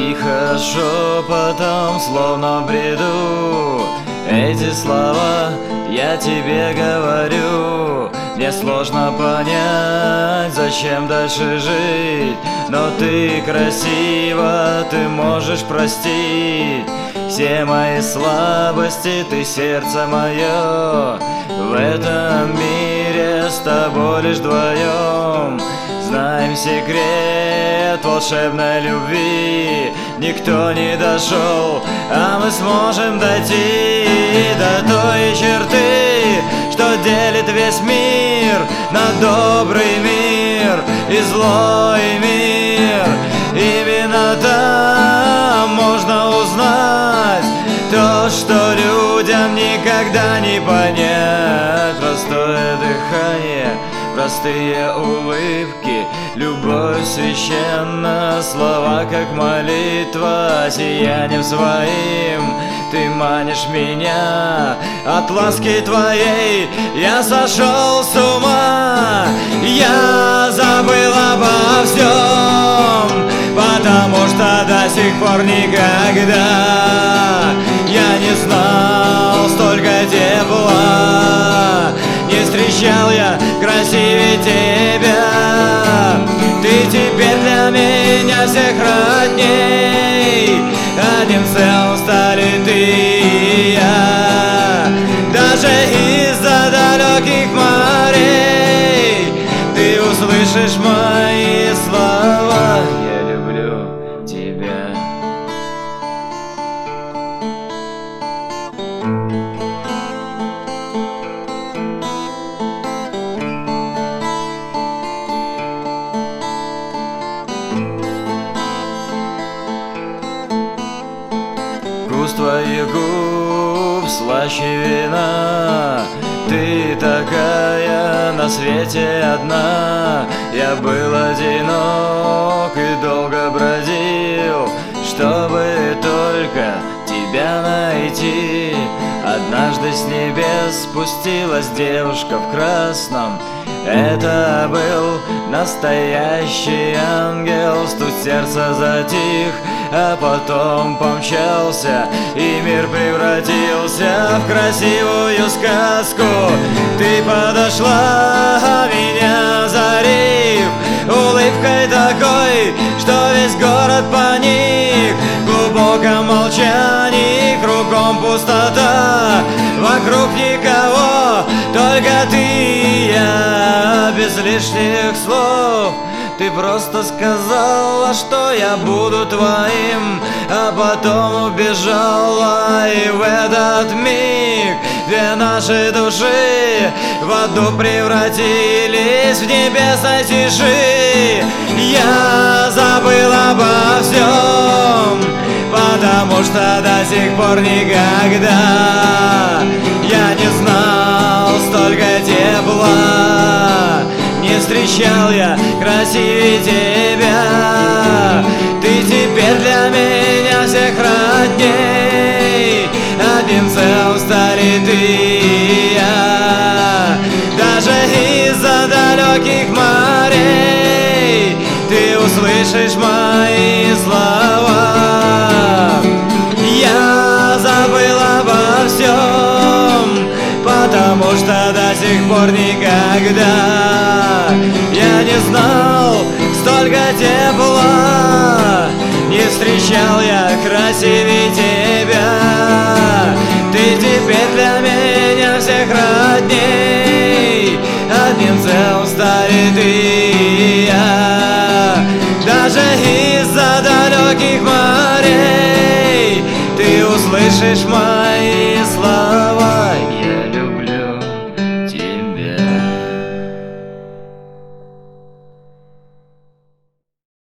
Тихо, шепотом, словно в бреду, эти слова я тебе говорю. Мне сложно понять, зачем дальше жить, но ты красива, ты можешь простить все мои слабости, ты сердце мое. В этом мире с тобой лишь вдвоем знаем секрет волшебной любви. Никто не дошел, а мы сможем дойти до той черты, что делит весь мир на добрый мир и злой мир. Именно там можно узнать то, что людям никогда не понять. Простое дыхание, простые улыбки, любовь священна, слова как молитва. Сиянием своим ты манишь меня, от ласки твоей я сошел с ума. Я забыл обо всем, потому что до сих пор никогда я не знал столько тепла. Не встречал я красивее тебя. Ты теперь для меня всех родней. Одним целым стали ты и я. Даже из-за далеких морей ты услышишь мои слова. Я люблю тебя. Вкус твоих губ слаще вина. Ты такая на свете одна. Я был одинок и долго бродил, чтобы только тебя найти. Однажды с небес спустилась девушка в красном. Это был настоящий ангел. Стук сердца затих, а потом помчался, и мир превратился в красивую сказку. Ты подошла, меня озарив улыбкой такой, что весь город паник. В глубоком молчании кругом пустота, вокруг никого, только ты и я. Без лишних слов ты просто сказала, что я буду твоим, а потом убежала. И в этот миг две наши души в одну превратились в небесной тиши. Я забыл обо всем, потому что до сих пор никогда я не знал столько тепла. Не встречал я красивее тебя. Ты теперь для меня всех родней. Одним целым стали ты и я. Даже из-за далеких морей ты услышишь мои слова. Я забыл обо всем, потому что до сих пор никогда я не знал столько тепла. Не встречал я красивее тебя. Ты теперь для меня всех родней. Одним целым стали ты и я. Даже из-за далеких морей ты услышишь мои